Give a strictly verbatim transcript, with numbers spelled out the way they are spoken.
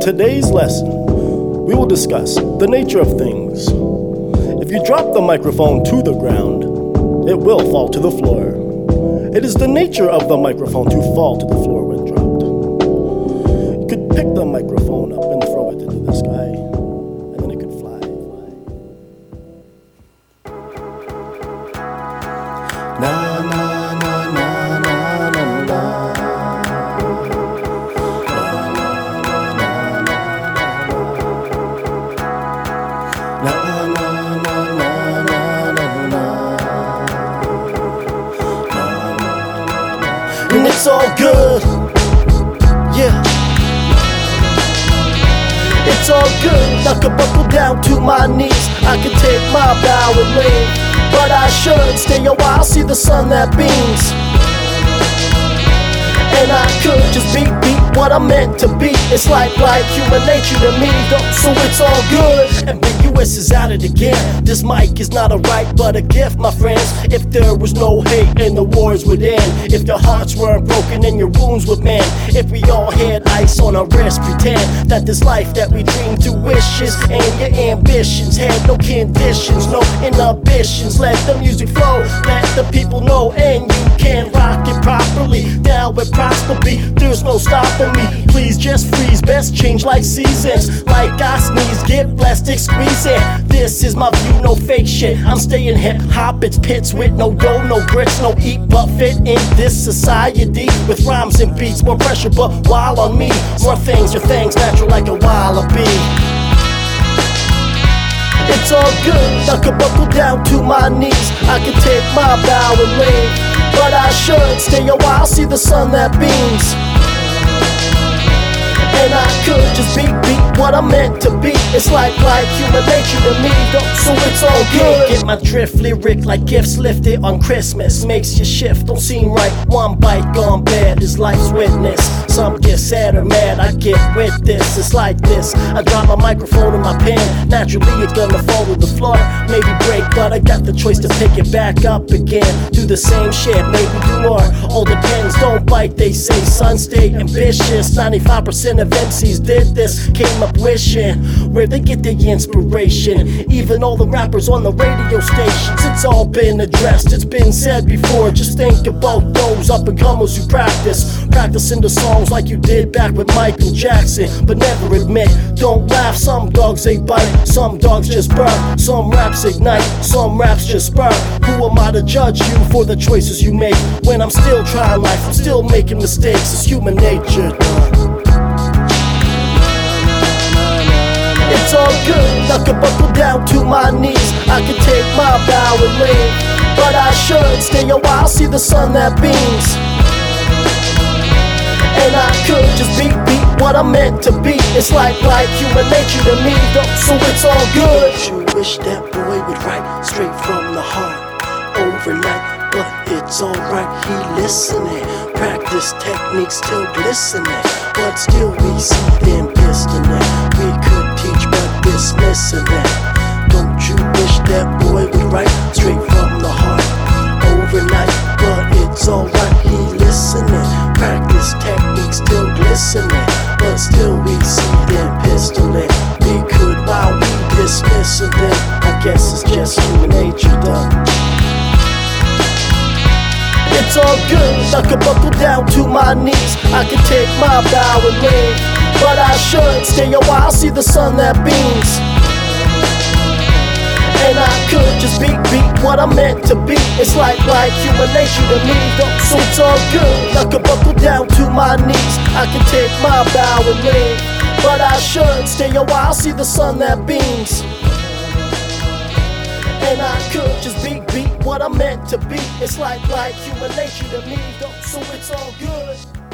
today's lesson, we will discuss the nature of things. If you drop the microphone to the ground, it will fall to the floor. It is the nature of the microphone to fall to the floor when dropped. You could pick the microphone up and throw it into the sky, and then it could fly. Na na na na na na na. Na na na na na na na. And it's all good, yeah. It's all good. I could buckle down to my knees. I could take my bow and leave, but I should stay a while, see the sun that beams. And I could just be, be what I'm meant to be. It's like, like human nature to me, though, so it's all good. Ambiguous is at it again. This mic is not a right but a gift, my friends. If there was no hate and the wars would end, if your hearts weren't broken and your wounds would mend, if we all had ice on our wrist, pretend that this life that we dream through wishes and your ambitions had no conditions, no inhibitions. Let the music flow, let the people know, and you can rock it properly. Now it prosper be, there's no stopping me. Please just freeze, best change like seasons. Like I sneeze, get plastic squeezing. This is my view, no fake shit. I'm staying hip hop, it's pits with no dough, no grits, no eat but fit in this society. With rhymes and beats, more pressure but while on me. More things, your things natural like a wallaby. It's all good, I could buckle down to my knees. I could take my bow and leave, but I should stay a while, see the sun that beams. And I could just be, be what I'm meant to be. It's like, like human nature to me, though, so it's all good. Get my drift lyric like gifts lifted on Christmas. Makes you shift, don't seem right. One bite gone bad is life's witness. Some get sad or mad, I get with this. It's like this, I drop my microphone in my pen. Naturally it's gonna fall to the floor, maybe break, but I got the choice to pick it back up again. Do the same shit, maybe do more. All depends, don't bite, they say. Son, stay ambitious. ninety-five percent of M Cs did this, came up wishing where they get their inspiration. Even all the rappers on the radio stations, it's all been addressed, it's been said before. Just think about those up and comers who practice, practicing the songs like you did back with Michael Jackson. But never admit, don't laugh, some dogs they bite, some dogs just burn, some raps ignite, some raps just spur. Who am I to judge you for the choices you make, when I'm still trying life, I'm still making mistakes. It's human nature. It's all good, I could buckle down to my knees. I could take my bow and leave, but I should stay a while, see the sun that beams. And I could just be, be what I'm meant to be. It's like, like human nature to me, though, so it's all good. You wish that boy would write straight from the heart overnight, but it's alright, he listening. Practice techniques still glistening, but still we see them pistoling. We could teach but dismissing them. Don't you wish that boy would write straight from the heart overnight, but it's alright, he listening. Practice techniques still glistening, but still we see them pistoling. We could while we dismissing them. I guess it's just human nature done. It's all good, I could buckle down to my knees. I could take my bow and leave, but I should stay a while, see the sun that beams. And I could just be, be what I'm meant to be. It's like, like human nature to me, though, so it's all good. I could buckle down to my knees. I could take my bow and leave, but I should stay a while, see the sun that beams. And I could just be, be what I'm meant to be. It's like, like human nature to me, though, so it's all good.